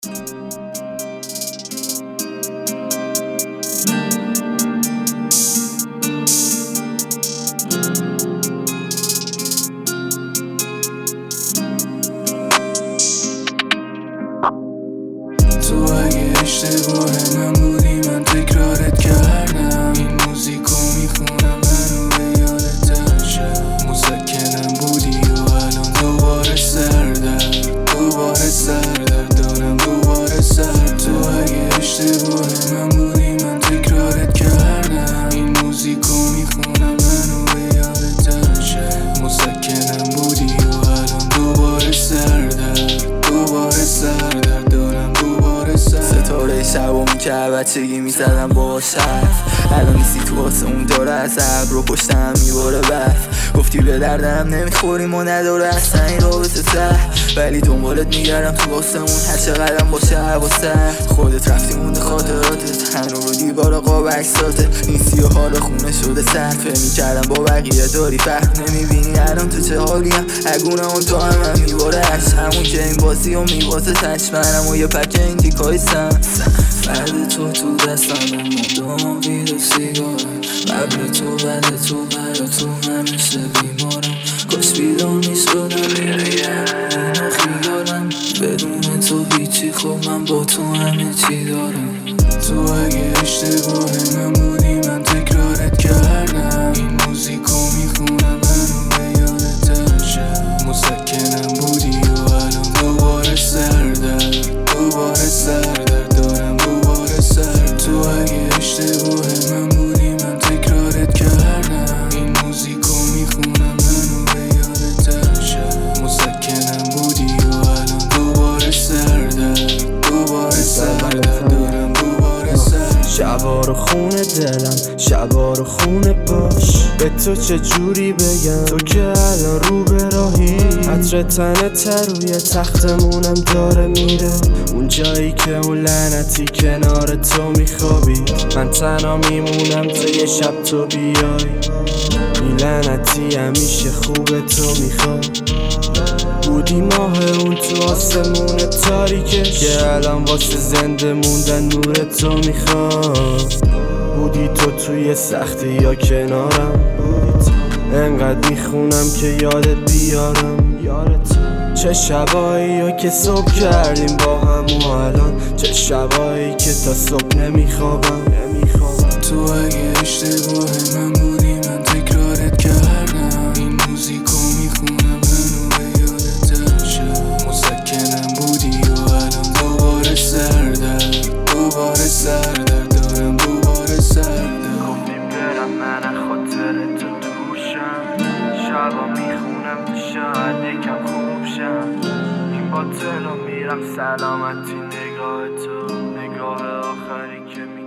تو اگه اشتباه من بودی من تکرارت کردم. این موزیکو میخونم منو به یادت ترشم. مسکنم بودی و الان دوباره سردرد دارم دوباره سر. تو اگه اشتباه من بودی من تکرارت کردم. این موزیکو میخونم منو به یادت ترشم. مسکنم بودی و الان دوباره سردرد دارم دوباره سر. ستاره شبامون که بچگی میزدم با حرف، الان نیستی تو واسه اون داره از ابرو پشتم میباره برف. گفتی به دردم نمیخوریم و نداره اصلا این رابطه ته، ولی دنبالت میگردم تو واسمون هر چقدرم باشه حواسم. خودت رفتی مونده خاطراتت هنو رو دیوار قاب عکساتت نیستی و حال خونه شده صرفه میکردم با بقیه داری فهم نمیبینی الان تو چه حالیم. اگونه اون تو هم میباره عشق همون که این بازی و میبازه تشمنم و یه پکه این دیکای سم. فرد تو دستم مدام وید و سیگارم. قبل تو بعد تو برا تو همیشه بیمارم. کاش بیدار میشدم اینو خیالم. بدون تو هیچی خب من با تو همه چی دارم. تو اگه اشتباه من بودی من تکرارت کردم. این موزیکو میخونم منو به یادت ترشم. مسکنم بودی و الان دوباره سردرد دارم دوباره سر. تو اگه اشتباه من بودی من تکرارت کردم. این موزیکو میخونم منو به یادت ترشم. مسکنم بودی و الان دوباره سردرد دارم دوباره سر. شبا رو خونه دلم شبا رو خونه باش. به تو چه جوری بگم تو که الان رو به راهی. عطر تنت روی تختمونم داره میره اون جایی که اون لعنتی کنار تو میخوابی. من تنها میمونم تا یه شب تو بیای. این لعنتی همیشه خوبه تو میخواد. بودی ماه اون تو آسمون تاریکش که الان واسه زنده موندن نور تو میخواد. بودی تو توی سختی یا کنارم. انقدر میخونم که یادت بیارم. چه شبایی یا که صبح کردیم با هم و الان چه شبایی که تا صبح نمیخوابم. تو اگه اشتباه من بودی من تکرارت کردم. این موزیکو میخونم منو به یادت ترشم. مسکنم بودی و الان دوباره سردرد دارم دوباره سردرد. گفتی برم من خاطر تو دوشم. شبا میخونم تو شاید یکم خوب شم. این باطل رو میرم سلامتی نگاه تو نگاه آخری که